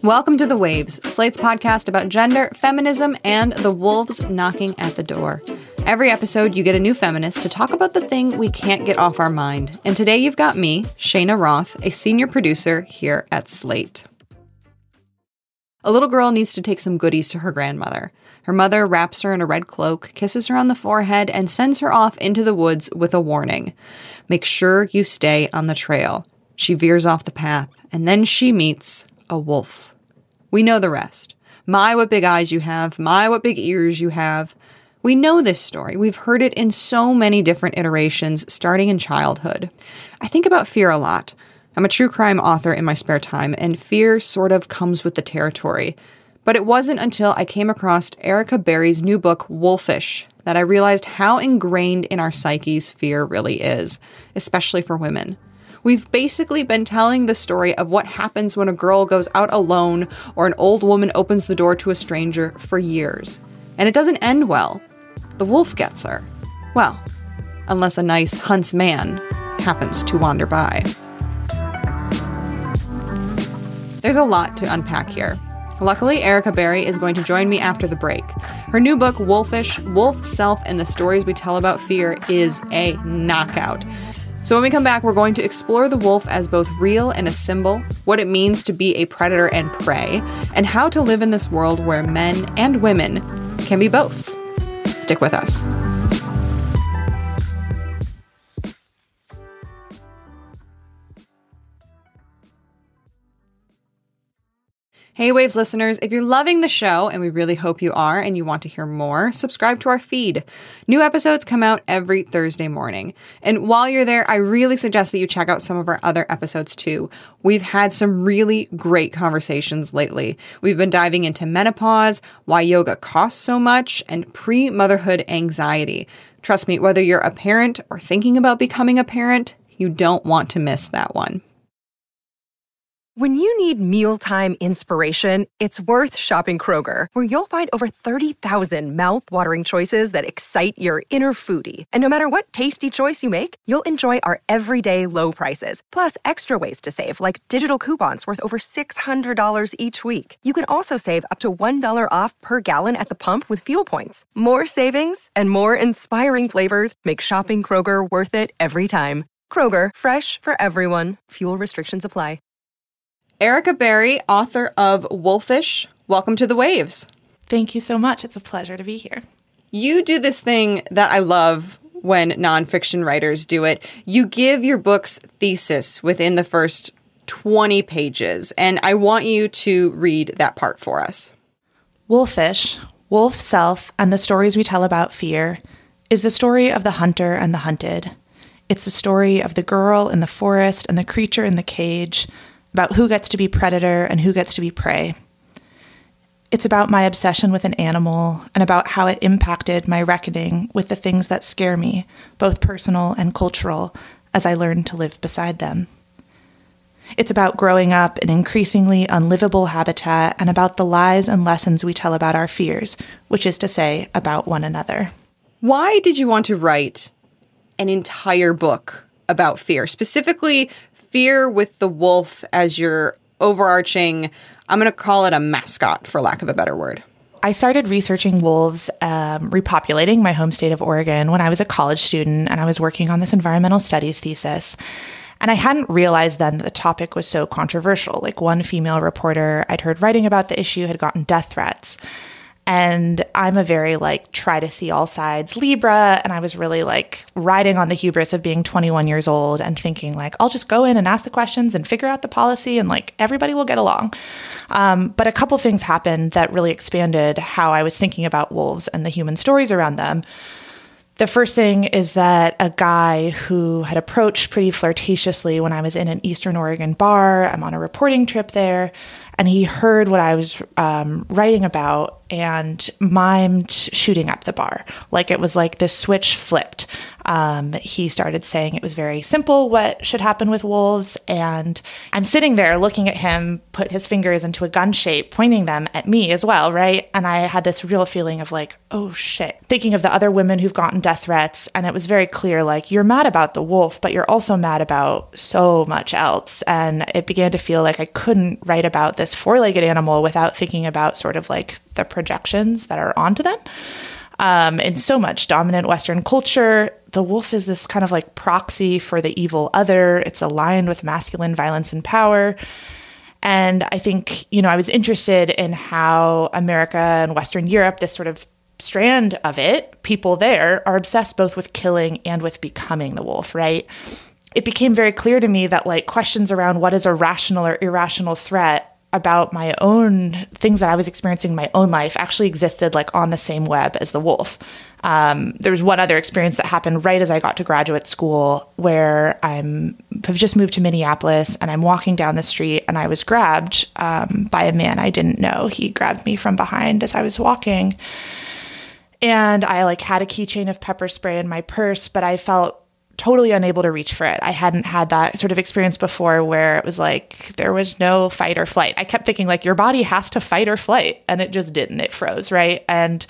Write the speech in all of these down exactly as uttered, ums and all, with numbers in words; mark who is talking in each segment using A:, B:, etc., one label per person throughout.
A: Welcome to The Waves, Slate's podcast about gender, feminism, and the wolves knocking at the door. Every episode, you get a new feminist to talk about the thing we can't get off our mind. And today you've got me, Shayna Roth, a senior producer here at Slate. A little girl needs to take some goodies to her grandmother. Her mother wraps her in a red cloak, kisses her on the forehead, and sends her off into the woods with a warning. Make sure you stay on the trail. She veers off the path, and then she meets a wolf. We know the rest. My, what big eyes you have. My, what big ears you have. We know this story. We've heard it in so many different iterations, starting in childhood. I think about fear a lot. I'm a true crime author in my spare time, and fear sort of comes with the territory. But it wasn't until I came across Erica Berry's new book, Wolfish, that I realized how ingrained in our psyches fear really is, especially for women. We've basically been telling the story of what happens when a girl goes out alone or an old woman opens the door to a stranger for years. And it doesn't end well. The wolf gets her. Well, unless a nice huntsman happens to wander by. There's a lot to unpack here. Luckily, Erica Berry is going to join me after the break. Her new book, Wolfish, Wolf, Self, and the Stories We Tell About Fear is a knockout. So when we come back, we're going to explore the wolf as both real and a symbol, what it means to be a predator and prey, and how to live in this world where men and women can be both. Stick with us. Hey Waves listeners, if you're loving the show, and we really hope you are, and you want to hear more, subscribe to our feed. New episodes come out every Thursday morning. And while you're there, I really suggest that you check out some of our other episodes too. We've had some really great conversations lately. We've been diving into menopause, why yoga costs so much, and pre-motherhood anxiety. Trust me, whether you're a parent or thinking about becoming a parent, you don't want to miss that one.
B: When you need mealtime inspiration, it's worth shopping Kroger, where you'll find over thirty thousand mouth-watering choices that excite your inner foodie. And no matter what tasty choice you make, you'll enjoy our everyday low prices, plus extra ways to save, like digital coupons worth over six hundred dollars each week. You can also save up to one dollar off per gallon at the pump with fuel points. More savings and more inspiring flavors make shopping Kroger worth it every time. Kroger, fresh for everyone. Fuel restrictions apply.
A: Erica Berry, author of Wolfish, welcome to The Waves.
C: Thank you so much. It's a pleasure to be here.
A: You do this thing that I love when nonfiction writers do it. You give your book's thesis within the first twenty pages, and I want you to read that part for us.
C: Wolfish, Wolf, Self, and the Stories We Tell About Fear is the story of the hunter and the hunted. It's the story of the girl in the forest and the creature in the cage, about who gets to be predator and who gets to be prey. It's about my obsession with an animal and about how it impacted my reckoning with the things that scare me, both personal and cultural, as I learned to live beside them. It's about growing up in increasingly unlivable habitat and about the lies and lessons we tell about our fears, which is to say, about one another.
A: Why did you want to write an entire book about fear, specifically fear with the wolf as your overarching, I'm going to call it a mascot, for lack of a better word?
C: I started researching wolves, um, repopulating my home state of Oregon when I was a college student and I was working on this environmental studies thesis. And I hadn't realized then that the topic was so controversial. Like, one female reporter I'd heard writing about the issue had gotten death threats. And I'm a very, like, try to see all sides Libra. And I was really, like, riding on the hubris of being twenty-one years old and thinking, like, I'll just go in and ask the questions and figure out the policy and, like, everybody will get along. Um, but a couple things happened that really expanded how I was thinking about wolves and the human stories around them. The first thing is that a guy who had approached pretty flirtatiously when I was in an Eastern Oregon bar, I'm on a reporting trip there, and he heard what I was um, writing about and mimed shooting up the bar. Like, it was like this switch flipped. Um, he started saying it was very simple what should happen with wolves, and I'm sitting there looking at him put his fingers into a gun shape, pointing them at me as well, right? And I had this real feeling of like, oh shit. Thinking of the other women who've gotten death threats, and it was very clear, like, you're mad about the wolf, but you're also mad about so much else. And it began to feel like I couldn't write about this this four-legged animal without thinking about sort of like the projections that are onto them. Um, in so much dominant Western culture, the wolf is this kind of like proxy for the evil other. It's aligned with masculine violence and power. And I think, you know, I was interested in how America and Western Europe, this sort of strand of it, people there are obsessed both with killing and with becoming the wolf, right? It became very clear to me that like questions around what is a rational or irrational threat about my own things that I was experiencing in my own life actually existed like on the same web as the wolf. Um, there was one other experience that happened right as I got to graduate school where I'm have just moved to Minneapolis and I'm walking down the street and I was grabbed um, by a man I didn't know. He grabbed me from behind as I was walking. And I like had a keychain of pepper spray in my purse, but I felt totally unable to reach for it. I hadn't had that sort of experience before where it was like there was no fight or flight. I kept thinking like your body has to fight or flight, and it just didn't. It froze, right? And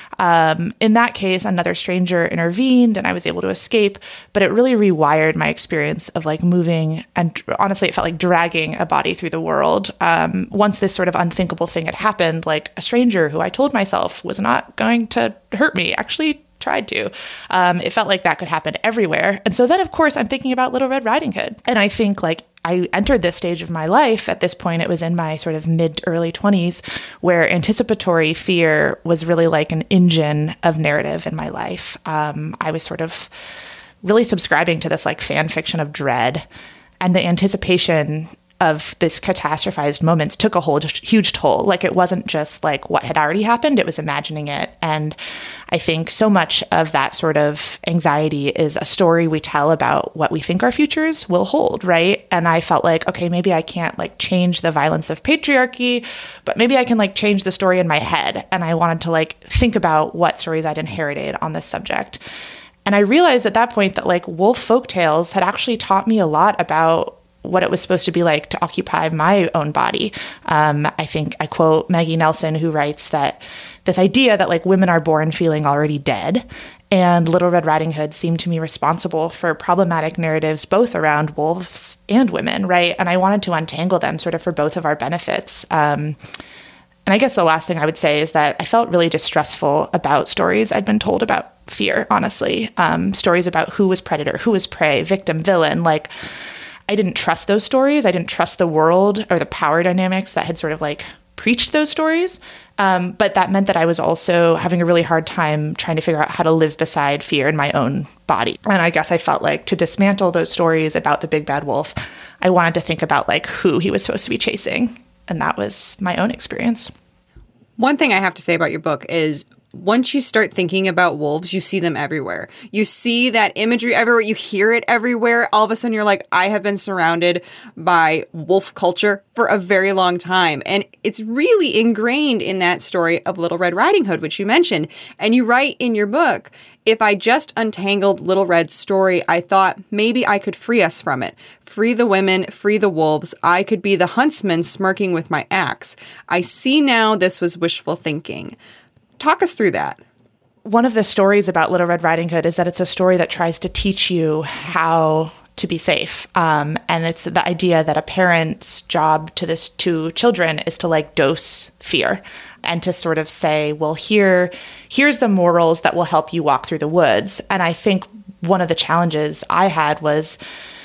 C: um, in that case, another stranger intervened and I was able to escape, but it really rewired my experience of like moving, and honestly, it felt like dragging a body through the world. Um, once this sort of unthinkable thing had happened, like a stranger who I told myself was not going to hurt me actually tried to. Um, it felt like that could happen everywhere. And so then, of course, I'm thinking about Little Red Riding Hood. And I think like I entered this stage of my life. At this point, it was in my sort of mid early twenties, where anticipatory fear was really like an engine of narrative in my life. Um, I was sort of really subscribing to this like fan fiction of dread, and the anticipation of this catastrophized moments took a whole huge toll. Like it wasn't just like what had already happened, it was imagining it. And I think so much of that sort of anxiety is a story we tell about what we think our futures will hold, right? And I felt like, okay, maybe I can't like change the violence of patriarchy, but maybe I can like change the story in my head. And I wanted to like think about what stories I'd inherited on this subject. And I realized at that point that like wolf folktales had actually taught me a lot about what it was supposed to be like to occupy my own body. Um, I think I quote Maggie Nelson, who writes that this idea that like women are born feeling already dead, and Little Red Riding Hood seemed to me responsible for problematic narratives both around wolves and women, right? And I wanted to untangle them sort of for both of our benefits. Um, and I guess the last thing I would say is that I felt really distrustful about stories I'd been told about fear, honestly. Um, stories about who was predator, who was prey, victim, villain, like I didn't trust those stories. I didn't trust the world or the power dynamics that had sort of like preached those stories. Um, but that meant that I was also having a really hard time trying to figure out how to live beside fear in my own body. And I guess I felt like to dismantle those stories about the big bad wolf, I wanted to think about like who he was supposed to be chasing. And that was my own experience.
A: One thing I have to say about your book is once you start thinking about wolves, you see them everywhere. You see that imagery everywhere. You hear it everywhere. All of a sudden, you're like, I have been surrounded by wolf culture for a very long time. And it's really ingrained in that story of Little Red Riding Hood, which you mentioned. And you write in your book, if I just untangled Little Red's story, I thought maybe I could free us from it. Free the women, free the wolves. I could be the huntsman smirking with my axe. I see now this was wishful thinking. Talk us through that.
C: One of the stories about Little Red Riding Hood is that it's a story that tries to teach you how to be safe. Um, and it's the idea that a parent's job to this to children is to like dose fear and to sort of say, well, here, here's the morals that will help you walk through the woods. And I think one of the challenges I had was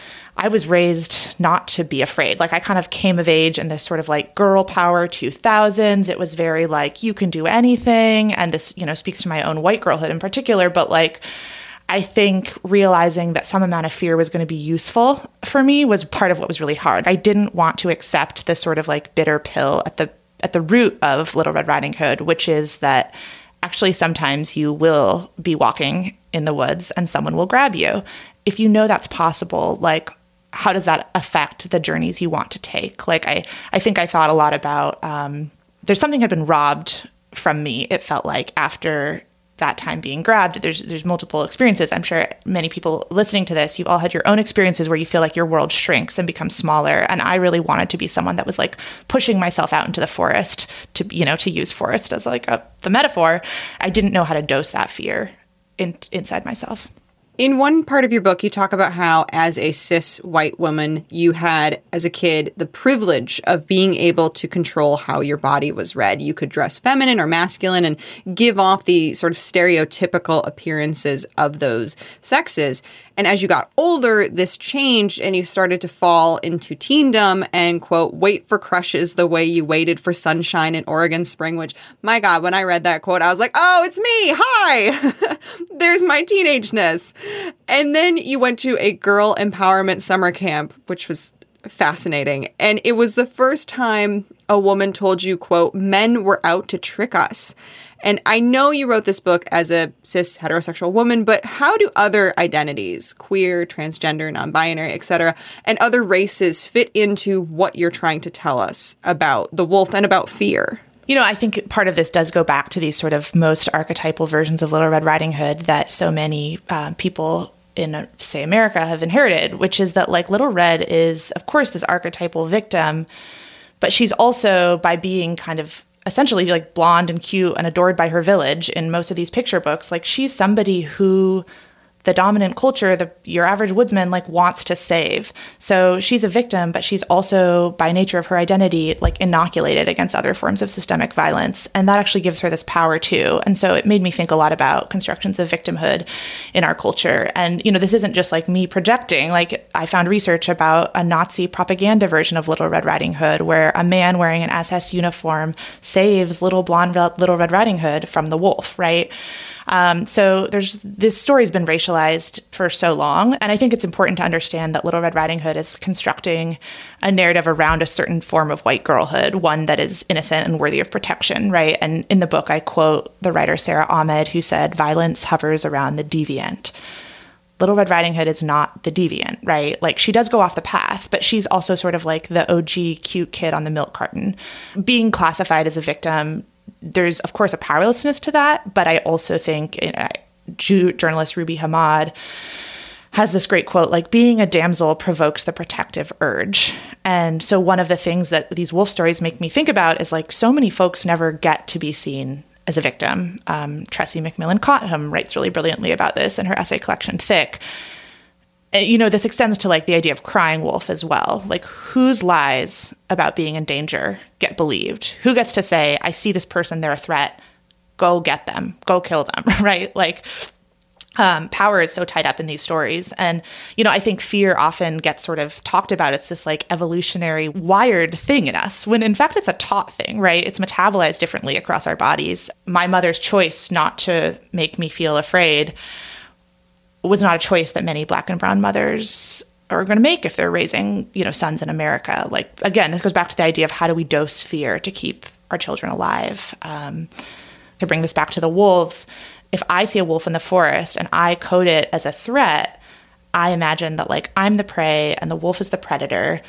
C: I was raised not to be afraid. Like I kind of came of age in this sort of like girl power two thousands. It was very like, you can do anything. And this, you know, speaks to my own white girlhood in particular. But like, I think realizing that some amount of fear was going to be useful for me was part of what was really hard. I didn't want to accept this sort of like bitter pill at the at the root of Little Red Riding Hood, which is that actually sometimes you will be walking in the woods and someone will grab you. If you know that's possible, like, how does that affect the journeys you want to take? Like, I, I think I thought a lot about, um, there's something had been robbed from me, it felt like, after that time being grabbed. There's there's multiple experiences. I'm sure many people listening to this, you've all had your own experiences where you feel like your world shrinks and becomes smaller. And I really wanted to be someone that was like pushing myself out into the forest to, you know, to use forest as like a, the metaphor. I didn't know how to dose that fear in, inside myself.
A: In one part of your book, you talk about how, as a cis white woman, you had, as a kid, the privilege of being able to control how your body was read. You could dress feminine or masculine and give off the sort of stereotypical appearances of those sexes. And as you got older, this changed and you started to fall into teendom and, quote, wait for crushes the way you waited for sunshine in Oregon spring, which, my God, when I read that quote, I was like, oh, it's me. Hi. There's my teenageness. And then you went to a girl empowerment summer camp, which was fascinating. And it was the first time a woman told you, quote, men were out to trick us. And I know you wrote this book as a cis heterosexual woman, but how do other identities, queer, transgender, non-binary, et cetera, and other races fit into what you're trying to tell us about the wolf and about fear?
C: You know, I think part of this does go back to these sort of most archetypal versions of Little Red Riding Hood that so many uh, people in, say, America have inherited, which is that, like, Little Red is, of course, this archetypal victim, but she's also, by being kind of essentially like blonde and cute and adored by her village in most of these picture books, like she's somebody who the dominant culture, the your average woodsman, like wants to save. So she's a victim, but she's also, by nature of her identity, like inoculated against other forms of systemic violence. And that actually gives her this power too. And so it made me think a lot about constructions of victimhood in our culture. And, you know, this isn't just like me projecting. Like, I found research about a Nazi propaganda version of Little Red Riding Hood, where a man wearing an S S uniform saves little blonde Little Red Riding Hood from the wolf, right? Um, so there's this story's been racialized for so long. And I think it's important to understand that Little Red Riding Hood is constructing a narrative around a certain form of white girlhood, one that is innocent and worthy of protection, right? And in the book, I quote the writer Sarah Ahmed, who said, "Violence hovers around the deviant." Little Red Riding Hood is not the deviant, right? Like, she does go off the path, but she's also sort of like the O G cute kid on the milk carton. Being classified as a victim, there's, of course, a powerlessness to that, but I also think uh, journalist Ruby Hamad has this great quote, like, being a damsel provokes the protective urge. And so one of the things that these wolf stories make me think about is, like, so many folks never get to be seen as a victim. Um, Tressie McMillan Cottham writes really brilliantly about this in her essay collection, Thick. You know, this extends to, like, the idea of crying wolf as well. Like, whose lies about being in danger get believed? Who gets to say, I see this person, they're a threat, go get them, go kill them, right? Like, um, power is so tied up in these stories. And, you know, I think fear often gets sort of talked about. It's this, like, evolutionary wired thing in us, when in fact it's a taught thing, right? It's metabolized differently across our bodies. My mother's choice not to make me feel afraid was not a choice that many Black and brown mothers are going to make if they're raising, you know, sons in America. Like, again, this goes back to the idea of how do we dose fear to keep our children alive? Um, to bring this back to the wolves, if I see a wolf in the forest and I code it as a threat, I imagine that, like, I'm the prey and the wolf is the predator.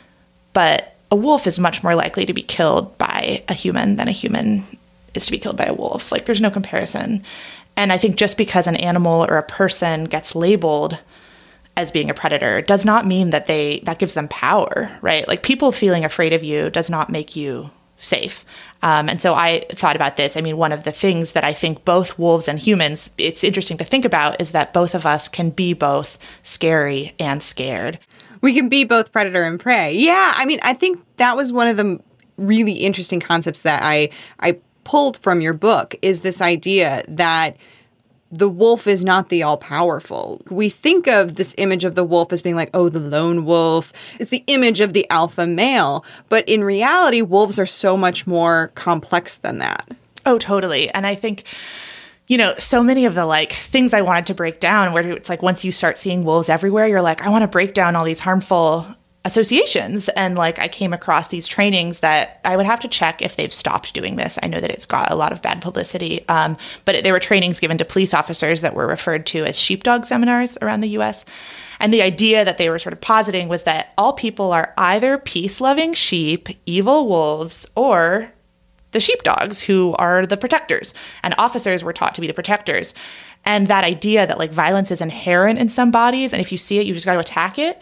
C: But a wolf is much more likely to be killed by a human than a human is to be killed by a wolf. Like, there's no comparison. And I think just because an animal or a person gets labeled as being a predator does not mean that they that gives them power, right? Like, people feeling afraid of you does not make you safe. Um, and so I thought about this. I mean, one of the things that I think both wolves and humans, it's interesting to think about, is that both of us can be both scary and scared.
A: We can be both predator and prey. Yeah, I mean, I think that was one of the really interesting concepts that I I pulled from your book, is this idea that the wolf is not the all-powerful. We think of this image of the wolf as being like, oh, the lone wolf. It's the image of the alpha male. But in reality, wolves are so much more complex than that.
C: Oh, totally. And I think, you know, so many of the, like, things I wanted to break down, where it's like, once you start seeing wolves everywhere, you're like, I want to break down all these harmful associations. And, like, I came across these trainings that I would have to check if they've stopped doing this. I know that it's got a lot of bad publicity, um, but they were trainings given to police officers that were referred to as sheepdog seminars around the U S. And the idea that they were sort of positing was that all people are either peace-loving sheep, evil wolves, or the sheepdogs, who are the protectors. And officers were taught to be the protectors. And that idea that, like, violence is inherent in some bodies, and if you see it, you just got to attack it,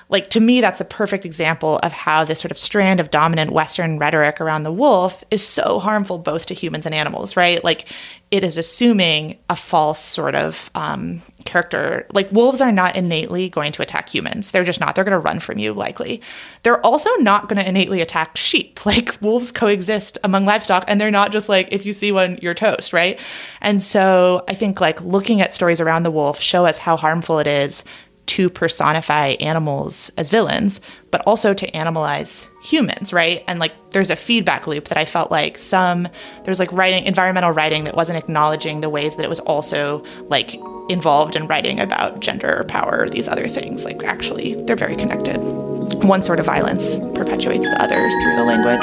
C: Like, to me, that's a perfect example of how this sort of strand of dominant Western rhetoric around the wolf is so harmful both to humans and animals, right? Like, it is assuming a false sort of um, character. Like, wolves are not innately going to attack humans. They're just not. They're going to run from you, likely. They're also not going to innately attack sheep. Like, wolves coexist among livestock, and they're not just like, if you see one, you're toast, right? And so I think, like, looking at stories around the wolf show us how harmful it is to personify animals as villains, but also to animalize humans, right? And like, there's a feedback loop that I felt like some, there's like writing, environmental writing that wasn't acknowledging the ways that it was also like involved in writing about gender or power or these other things. Like, actually, they're very connected. One sort of violence perpetuates the other through the language.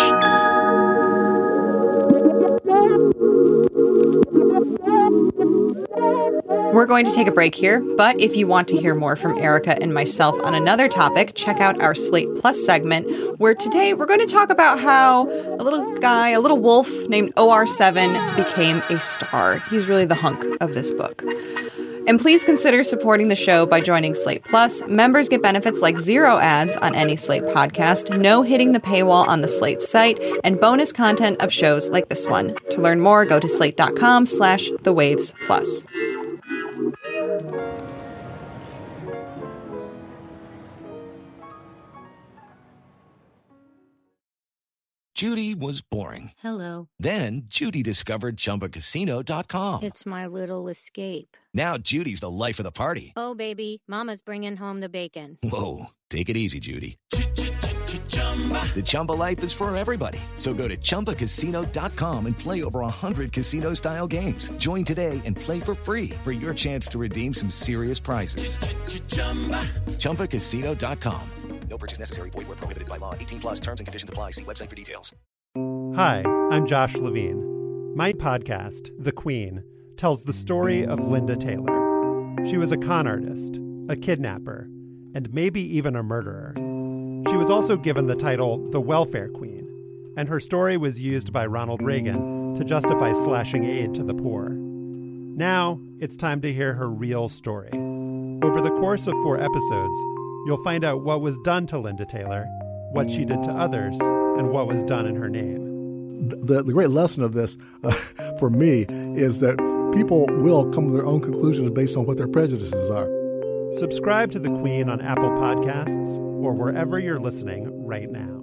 A: We're going to take a break here, but if you want to hear more from Erica and myself on another topic, check out our Slate Plus segment, where today we're going to talk about how a little guy, a little wolf named O R seven became a star. He's really the hunk of this book. And please consider supporting the show by joining Slate Plus. Members get benefits like zero ads on any Slate podcast, no hitting the paywall on the Slate site, and bonus content of shows like this one. To learn more, go to slate.com slash the waves plus.
D: Judy was boring.
E: Hello.
D: Then Judy discovered Chumba Casino dot com.
E: It's my little escape.
D: Now Judy's the life of the party.
E: Oh, baby, mama's bringing home the bacon.
D: Whoa, take it easy, Judy. The Chumba life is for everybody. So go to Chumba Casino dot com and play over one hundred casino-style games. Join today and play for free for your chance to redeem some serious prizes. Chumba Casino dot com. No purchase necessary. Void where prohibited by law. eighteen plus terms and conditions apply. See website for details.
F: Hi, I'm Josh Levine. My podcast, The Queen, tells the story of Linda Taylor. She was a con artist, a kidnapper, and maybe even a murderer. She was also given the title the Welfare Queen, and her story was used by Ronald Reagan to justify slashing aid to the poor. Now, it's time to hear her real story. Over the course of four episodes, you'll find out what was done to Linda Taylor, what she did to others, and what was done in her name.
G: The, the great lesson of this, uh, for me, is that people will come to their own conclusions based on what their prejudices are.
F: Subscribe to The Queen on Apple Podcasts or wherever you're listening right now.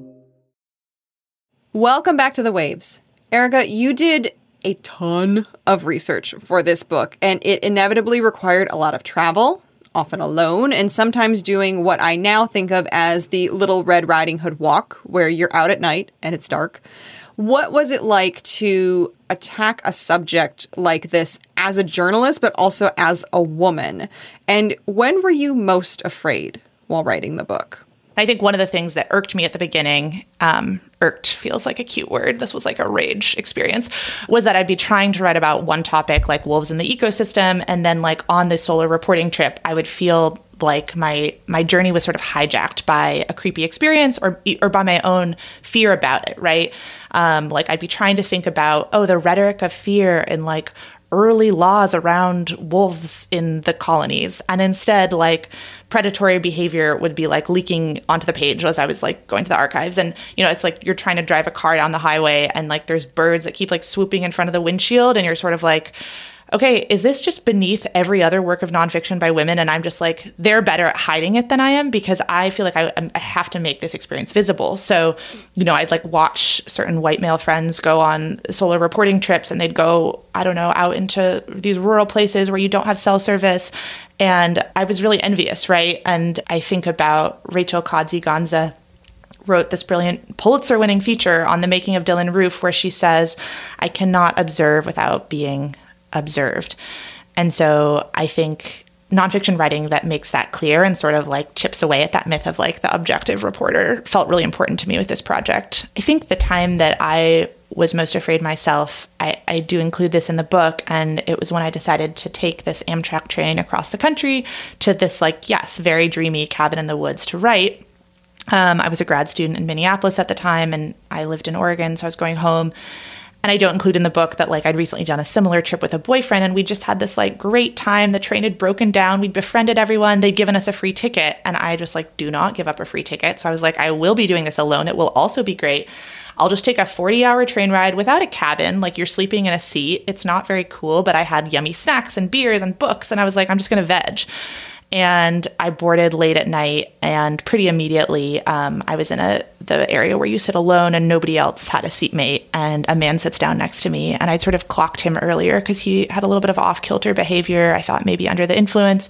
A: Welcome back to The Waves. Erica, you did a ton of research for this book, and it inevitably required a lot of travel, often alone, and sometimes doing what I now think of as the Little Red Riding Hood walk, where you're out at night and it's dark. What was it like to attack a subject like this as a journalist, but also as a woman? And when were you most afraid while writing the book?
C: I think one of the things that irked me at the beginning, um, irked feels like a cute word, this was like a rage experience, was that I'd be trying to write about one topic like wolves in the ecosystem, and then like on this solar reporting trip, I would feel like my my journey was sort of hijacked by a creepy experience or or by my own fear about it, right? Um, like I'd be trying to think about, oh, the rhetoric of fear and like early laws around wolves in the colonies. And instead, like predatory behavior would be like leaking onto the page as I was like going to the archives. And, you know, it's like you're trying to drive a car down the highway and like there's birds that keep like swooping in front of the windshield. And you're sort of like, okay, is this just beneath every other work of nonfiction by women? And I'm just like, they're better at hiding it than I am because I feel like I, I have to make this experience visible. So, you know, I'd like watch certain white male friends go on solar reporting trips and they'd go, I don't know, out into these rural places where you don't have cell service. And I was really envious, right? And I think about Rachel Kaadzi-Ghansa wrote this brilliant Pulitzer-winning feature on the making of Dylan Roof where she says, I cannot observe without being observed. And so I think nonfiction writing that makes that clear and sort of like chips away at that myth of like the objective reporter felt really important to me with this project. I think the time that I was most afraid myself, I, I do include this in the book, and it was when I decided to take this Amtrak train across the country to this like, yes, very dreamy cabin in the woods to write. Um, I was a grad student in Minneapolis at the time, and I lived in Oregon, so I was going home. And I don't include in the book that like I'd recently done a similar trip with a boyfriend and we just had this like great time. The train had broken down. We'd befriended everyone. They'd given us a free ticket. And I just like do not give up a free ticket. So I was like, I will be doing this alone. It will also be great. I'll just take a forty hour train ride without a cabin. Like you're sleeping in a seat. It's not very cool, but I had yummy snacks and beers and books. And I was like, I'm just going to veg. And I boarded late at night and pretty immediately um, I was in a the area where you sit alone and nobody else had a seatmate. And a man sits down next to me and I'd sort of clocked him earlier because he had a little bit of off-kilter behavior. I thought maybe under the influence.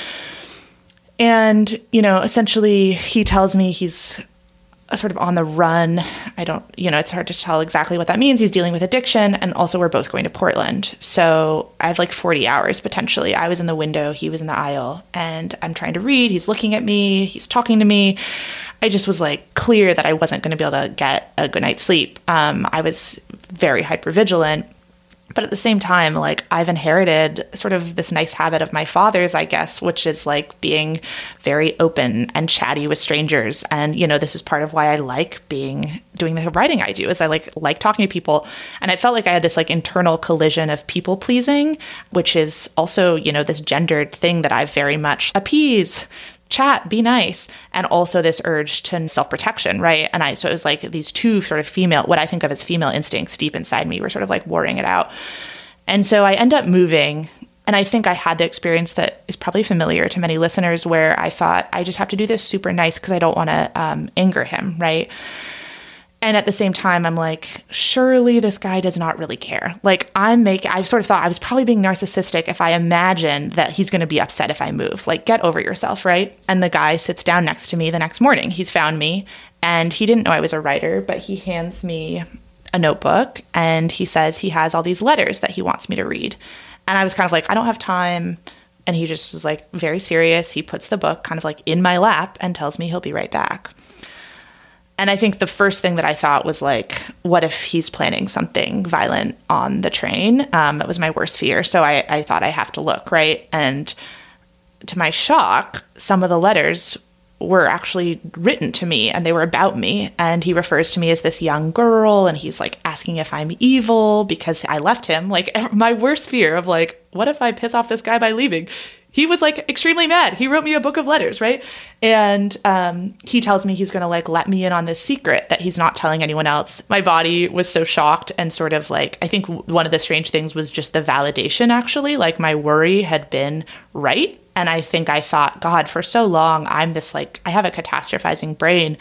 C: And, you know, essentially he tells me he's sort of on the run. I don't, you know, it's hard to tell exactly what that means. He's dealing with addiction. And also we're both going to Portland. So I have like forty hours potentially. I was in the window, he was in the aisle, and I'm trying to read. He's looking at me, he's talking to me. I just was like clear that I wasn't going to be able to get a good night's sleep. Um, I was very hypervigilant. But at the same time, like I've inherited sort of this nice habit of my father's, I guess, which is like being very open and chatty with strangers. And, you know, this is part of why I like being, doing the writing I do, is I like, like talking to people. And I felt like I had this like internal collision of people pleasing, which is also, you know, this gendered thing that I very much appease, chat, be nice, and also this urge to self-protection, right? And I, so it was like these two sort of female, what I think of as female instincts deep inside me were sort of like warring it out. And so I end up moving, and I think I had the experience that is probably familiar to many listeners where I thought, I just have to do this super nice because I don't want to um, anger him, right? And at the same time, I'm like, surely this guy does not really care. Like I'm making, I sort of thought I was probably being narcissistic if I imagine that he's going to be upset if I move. Like, get over yourself, right? And the guy sits down next to me the next morning. He's found me and he didn't know I was a writer, but he hands me a notebook and he says he has all these letters that he wants me to read. And I was kind of like, I don't have time. And he just was like very serious. He puts the book kind of like in my lap and tells me he'll be right back. And I think the first thing that I thought was like, what if he's planning something violent on the train? Um, it was my worst fear. So I, I thought I have to look, right? And to my shock, some of the letters were actually written to me and they were about me. And he refers to me as this young girl and he's like asking if I'm evil because I left him. Like my worst fear of like, what if I piss off this guy by leaving? He was like extremely mad. He wrote me a book of letters, right? And um, he tells me he's going to like let me in on this secret that he's not telling anyone else. My body was so shocked and sort of like, I think one of the strange things was just the validation actually. Like my worry had been right. And I think I thought, God, for so long, I'm this like, I have a catastrophizing brain.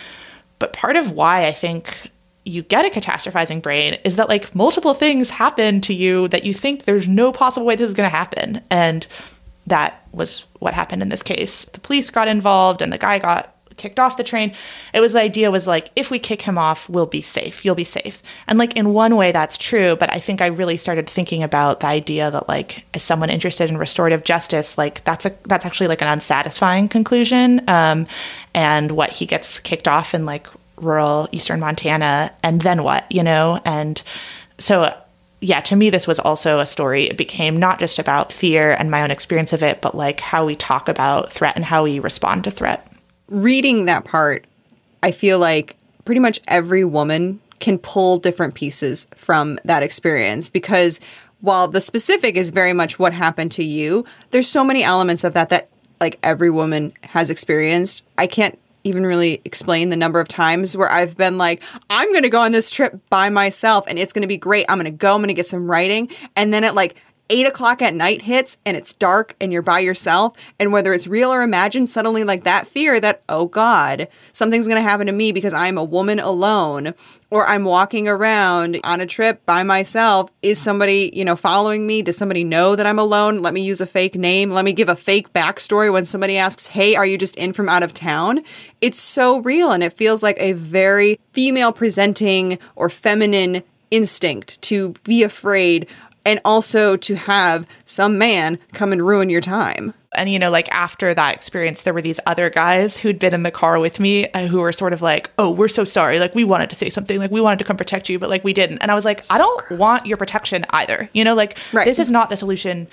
C: But part of why I think you get a catastrophizing brain is that like multiple things happen to you that you think there's no possible way this is going to happen. And that was what happened in this case. The police got involved and the guy got kicked off the train. It was, the idea was like, if we kick him off, we'll be safe. You'll be safe. And like in one way that's true, but I think I really started thinking about the idea that like as someone interested in restorative justice, like that's a that's actually like an unsatisfying conclusion. Um, and what he gets kicked off in like rural eastern Montana, and then what, you know? And so yeah, to me, this was also a story. It became not just about fear and my own experience of it, but like how we talk about threat and how we respond to threat.
A: Reading that part, I feel like pretty much every woman can pull different pieces from that experience because while the specific is very much what happened to you, there's so many elements of that that like every woman has experienced. I can't even really explain the number of times where I've been like, I'm going to go on this trip by myself and it's going to be great. I'm going to go, I'm going to get some writing. And then at like eight o'clock at night hits and it's dark and you're by yourself. And whether it's real or imagined, suddenly like that fear that, oh God, something's going to happen to me because I'm a woman alone or I'm walking around on a trip by myself. Is somebody, you know, following me? Does somebody know that I'm alone? Let me use a fake name. Let me give a fake backstory when somebody asks, hey, are you just in from out of town? It's so real. And it feels like a very female presenting or feminine instinct to be afraid and also to have some man come and ruin your time.
C: And, you know, like after that experience, there were these other guys who'd been in the car with me uh, who were sort of like, oh, we're so sorry. Like, we wanted to say something. Like, we wanted to come protect you, but like, we didn't. And I was like, so I don't gross. want your protection either. You know, like, right. This is not the solution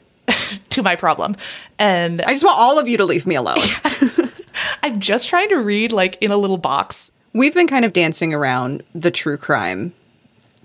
C: to my problem. And
A: I just want all of you to leave me alone.
C: Yes. I'm just trying to read like in a little box.
A: We've been kind of dancing around the true crime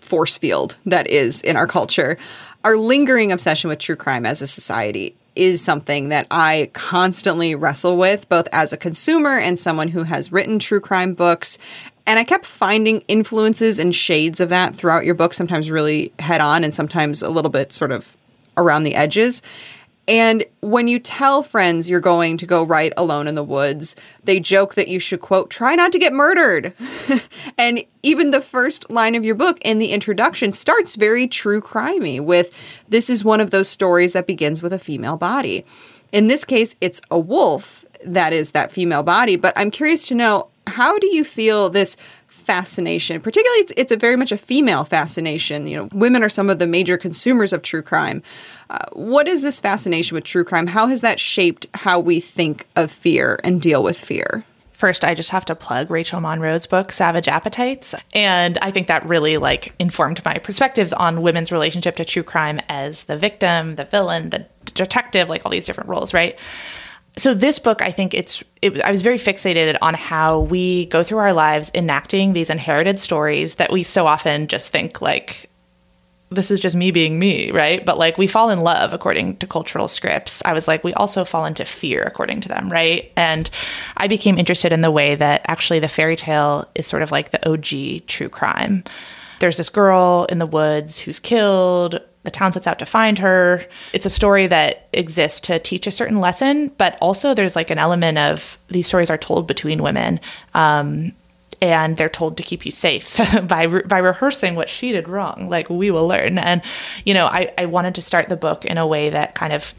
A: force field that is in our culture. Our lingering obsession with true crime as a society is something that I constantly wrestle with, both as a consumer and someone who has written true crime books. And I kept finding influences and shades of that throughout your book, sometimes really head on and sometimes a little bit sort of around the edges. And when you tell friends you're going to go write Alone in the Woods, they joke that you should, quote, try not to get murdered. And even the first line of your book in the introduction starts very true crimey with, this is one of those stories that begins with a female body. In this case, it's a wolf that is that female body. But I'm curious to know, how do you feel this fascination, particularly it's, it's a very much a female fascination. You know, women are some of the major consumers of true crime. Uh, what is this fascination with true crime? How has that shaped how we think of fear and deal with fear?
C: First, I just have to plug Rachel Monroe's book, Savage Appetites. And I think that really like informed my perspectives on women's relationship to true crime as the victim, the villain, the detective, like all these different roles, right? So this book, I think it's, it, I was very fixated on how we go through our lives enacting these inherited stories that we so often just think like, this is just me being me, right? But like we fall in love according to cultural scripts. I was like, we also fall into fear according to them, right? And I became interested in the way that actually the fairy tale is sort of like the O G true crime. There's this girl in the woods who's killed. The town sets out to find her. It's a story that exists to teach a certain lesson, but also there's like an element of these stories are told between women, um, and they're told to keep you safe by re- by rehearsing what she did wrong. Like, we will learn. And, you know, I, I wanted to start the book in a way that kind of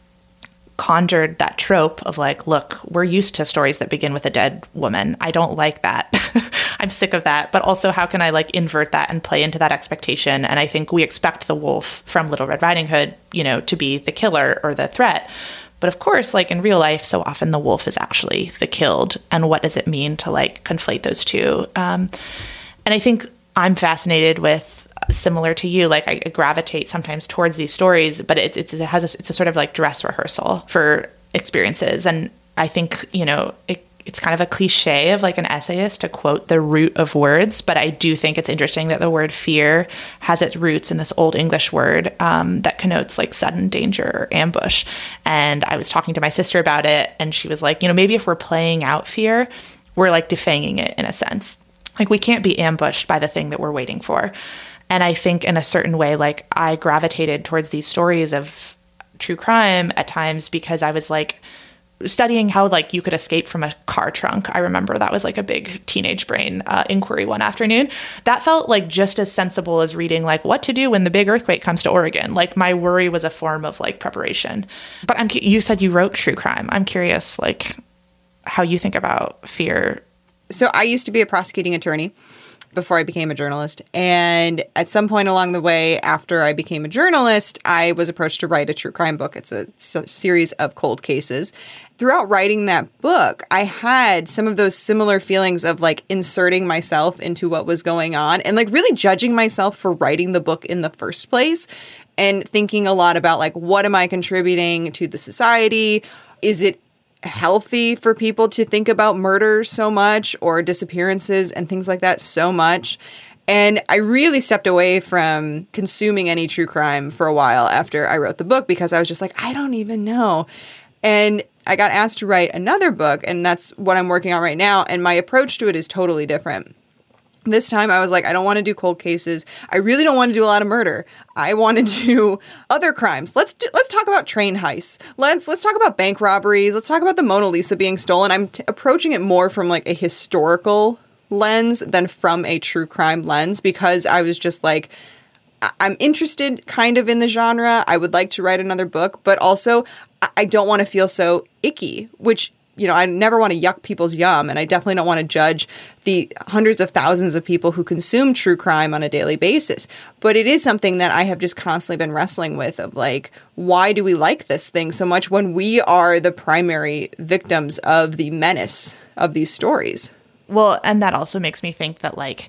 C: conjured that trope of like, look, we're used to stories that begin with a dead woman. I don't like that. I'm sick of that. But also, how can I like invert that and play into that expectation? And I think we expect the wolf from Little Red Riding Hood, you know, to be the killer or the threat. But of course, like in real life, so often the wolf is actually the killed. And what does it mean to like conflate those two? Um, and I think I'm fascinated with, similar to you, like I gravitate sometimes towards these stories, but it, it, it has a, it's a sort of like dress rehearsal for experiences. And I think, you know, it, it's kind of a cliche of like an essayist to quote the root of words, but I do think it's interesting that the word fear has its roots in this old English word um, that connotes like sudden danger or ambush. And I was talking to my sister about it, and she was like, you know, maybe if we're playing out fear, we're like defanging it in a sense. Like, we can't be ambushed by the thing that we're waiting for. And I think in a certain way, like I gravitated towards these stories of true crime at times because I was like studying how like you could escape from a car trunk. I remember that was like a big teenage brain uh, inquiry one afternoon. That felt like just as sensible as reading like what to do when the big earthquake comes to Oregon. Like, my worry was a form of like preparation. But I'm you said you wrote true crime. I'm curious like how you think about fear.
A: So I used to be a prosecuting attorney before I became a journalist. And at some point along the way, after I became a journalist, I was approached to write a true crime book. It's a, it's a series of cold cases. Throughout writing that book, I had some of those similar feelings of like inserting myself into what was going on and like really judging myself for writing the book in the first place and thinking a lot about like, what am I contributing to the society? Is it healthy for people to think about murder so much or disappearances and things like that so much? And I really stepped away from consuming any true crime for a while after I wrote the book because I was just like, I don't even know. And I got asked to write another book, and that's what I'm working on right now. And my approach to it is totally different. This time I was like, I don't want to do cold cases. I really don't want to do a lot of murder. I want to do other crimes. Let's do, let's talk about train heists. Let's let's talk about bank robberies. Let's talk about the Mona Lisa being stolen. I'm t- approaching it more from like a historical lens than from a true crime lens because I was just like, I- I'm interested kind of in the genre. I would like to write another book, but also I, I don't want to feel so icky, which, you know, I never want to yuck people's yum, and I definitely don't want to judge the hundreds of thousands of people who consume true crime on a daily basis. But it is something that I have just constantly been wrestling with of like, why do we like this thing so much when we are the primary victims of the menace of these stories?
C: Well, and that also makes me think that like,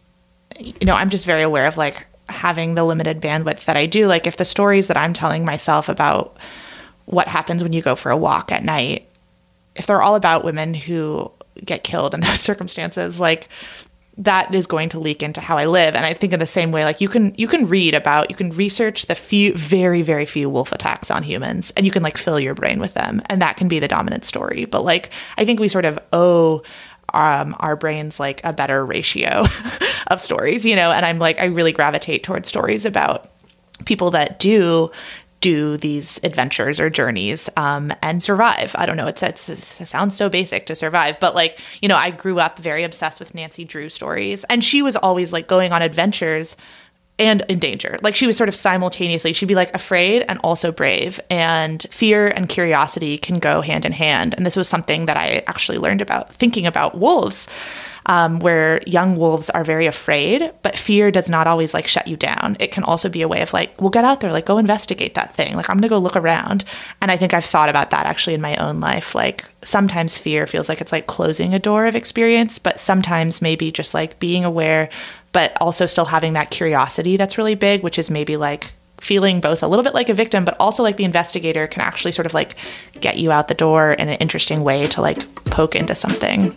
C: you know, I'm just very aware of like having the limited bandwidth that I do. Like, if the stories that I'm telling myself about what happens when you go for a walk at night, if they're all about women who get killed in those circumstances, like, that is going to leak into how I live. And I think in the same way, like you can you can read about, you can research the few, very, very few wolf attacks on humans, and you can like fill your brain with them. And that can be the dominant story. But like, I think we sort of owe um, our brains like a better ratio of stories, you know, and I'm like, I really gravitate towards stories about people that do do these adventures or journeys um, and survive. I don't know. It's, it's, it sounds so basic to survive, but like, you know, I grew up very obsessed with Nancy Drew stories, and she was always like going on adventures and in danger. Like she was sort of simultaneously, she'd be like afraid and also brave, and fear and curiosity can go hand in hand. And this was something that I actually learned about thinking about wolves. Um, where young wolves are very afraid, but fear does not always like shut you down. It can also be a way of like, well, get out there, like go investigate that thing. Like I'm gonna go look around. And I think I've thought about that actually in my own life. Like sometimes fear feels like it's like closing a door of experience, but sometimes maybe just like being aware, but also still having that curiosity that's really big, which is maybe like feeling both a little bit like a victim, but also like the investigator can actually sort of like get you out the door in an interesting way to like poke into something.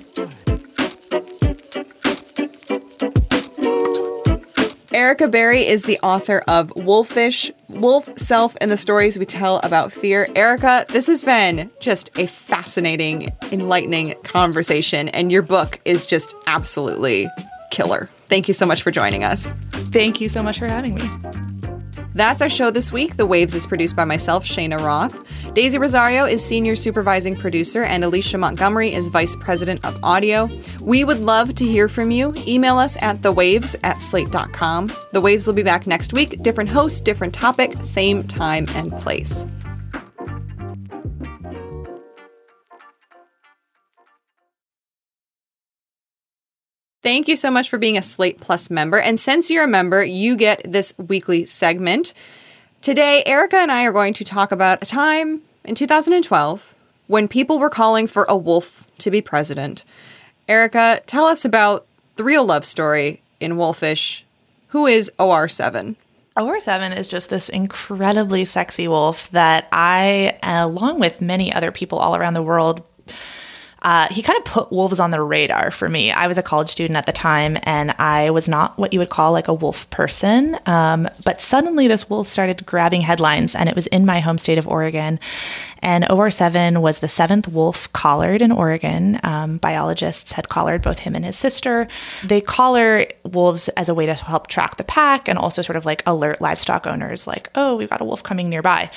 A: Erica Berry is the author of Wolfish, Wolf, Self, and the Stories We Tell About Fear. Erica, this has been just a fascinating, enlightening conversation, and your book is just absolutely killer. Thank you so much for joining us.
C: Thank you so much for having me.
A: That's our show this week. The Waves is produced by myself, Shayna Roth. Daisy Rosario is senior supervising producer, and Alicia Montgomery is vice president of audio. We would love to hear from you. Email us at thewaves at slate dot com. The Waves will be back next week. Different host, different topic, same time and place. Thank you so much for being a Slate Plus member. And since you're a member, you get this weekly segment. Today, Erica and I are going to talk about a time in two thousand twelve when people were calling for a wolf to be president. Erica, tell us about the real love story in Wolfish. Who is O R seven?
C: O R seven is just this incredibly sexy wolf that I, along with many other people all around the world, Uh, he kind of put wolves on the radar for me. I was a college student at the time, and I was not what you would call like a wolf person. Um, but suddenly this wolf started grabbing headlines, and it was in my home state of Oregon. And O R seven was the seventh wolf collared in Oregon. Um, biologists had collared both him and his sister. They collar wolves as a way to help track the pack and also sort of like alert livestock owners like, oh, we've got a wolf coming nearby.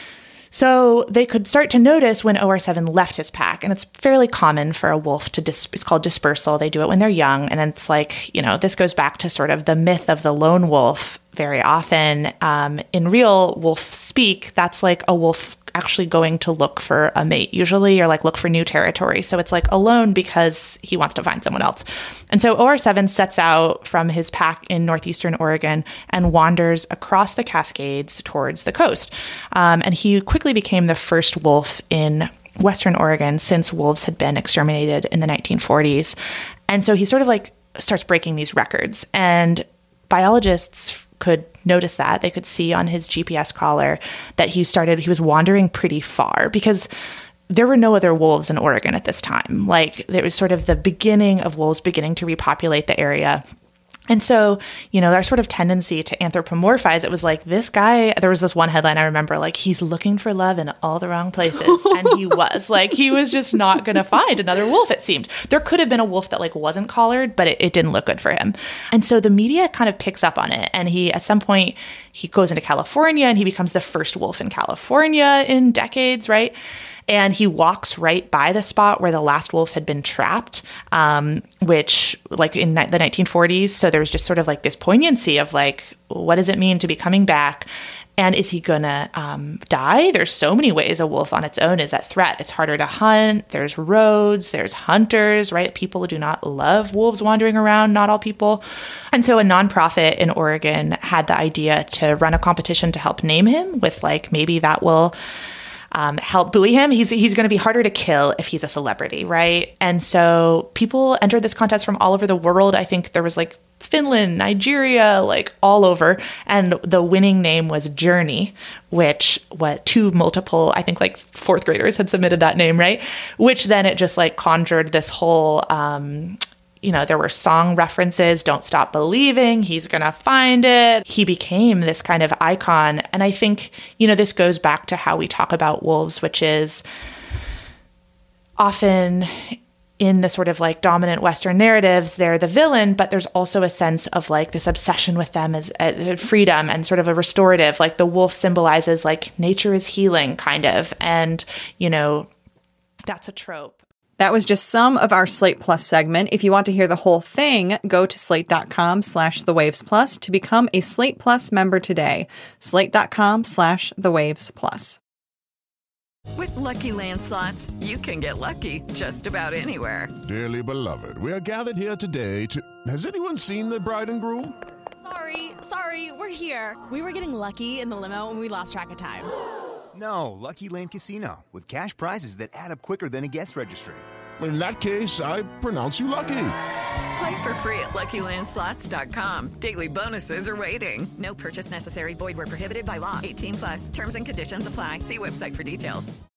C: So they could start to notice when O R seven left his pack. And it's fairly common for a wolf to, dis- it's called dispersal. They do it when they're young. And it's like, you know, this goes back to sort of the myth of the lone wolf very often. Um, in real wolf speak, that's like a wolf actually going to look for a mate usually, or like look for new territory. So it's like alone because he wants to find someone else. And so O R seven sets out from his pack in northeastern Oregon and wanders across the Cascades towards the coast. Um, and he quickly became the first wolf in Western Oregon since wolves had been exterminated in the nineteen forties. And so he sort of like starts breaking these records. And biologists could notice that. They could see on his G P S collar that he started, he was wandering pretty far because there were no other wolves in Oregon at this time. Like it was sort of the beginning of wolves beginning to repopulate the area. And so, you know, our sort of tendency to anthropomorphize, it was like this guy, there was this one headline I remember, like, he's looking for love in all the wrong places. And he was like, he was just not going to find another wolf, it seemed. There could have been a wolf that like wasn't collared, but it, it didn't look good for him. And so the media kind of picks up on it. And he, at some point, he goes into California and he becomes the first wolf in California in decades, right? And he walks right by the spot where the last wolf had been trapped, um, which like in ni- the nineteen forties. So there was just sort of like this poignancy of like, what does it mean to be coming back? And is he going to um, die? There's so many ways a wolf on its own is at threat. It's harder to hunt. There's roads. There's hunters, right? People do not love wolves wandering around, not all people. And so a nonprofit in Oregon had the idea to run a competition to help name him with like, maybe that will Um, help buoy him. He's he's going to be harder to kill if he's a celebrity, right? And so people entered this contest from all over the world. I think there was like Finland, Nigeria, like all over. And the winning name was Journey, which what two multiple, I think like fourth graders had submitted that name, right? Which then it just like conjured this whole um you know, there were song references, Don't Stop Believing, He's Gonna Find It. He became this kind of icon. And I think, you know, this goes back to how we talk about wolves, which is often in the sort of like dominant Western narratives, they're the villain, but there's also a sense of like this obsession with them as uh, freedom and sort of a restorative, like the wolf symbolizes like nature is healing kind of. And, you know, that's a trope.
A: That was just some of our Slate Plus segment. If you want to hear the whole thing, go to slate.com slash the waves plus to become a Slate Plus member today. Slate.com slash the waves plus.
H: With Lucky Land Slots, you can get lucky just about anywhere.
I: Dearly beloved, we are gathered here today to... Has anyone seen the bride and groom?
J: Sorry, sorry, we're here. We were getting lucky in the limo and we lost track of time.
K: No, Lucky Land Casino, with cash prizes that add up quicker than a guest registry.
I: In that case, I pronounce you lucky.
H: Play for free at lucky land slots dot com. Daily bonuses are waiting. No purchase necessary. Void where prohibited by law. eighteen plus. Terms and conditions apply. See website for details.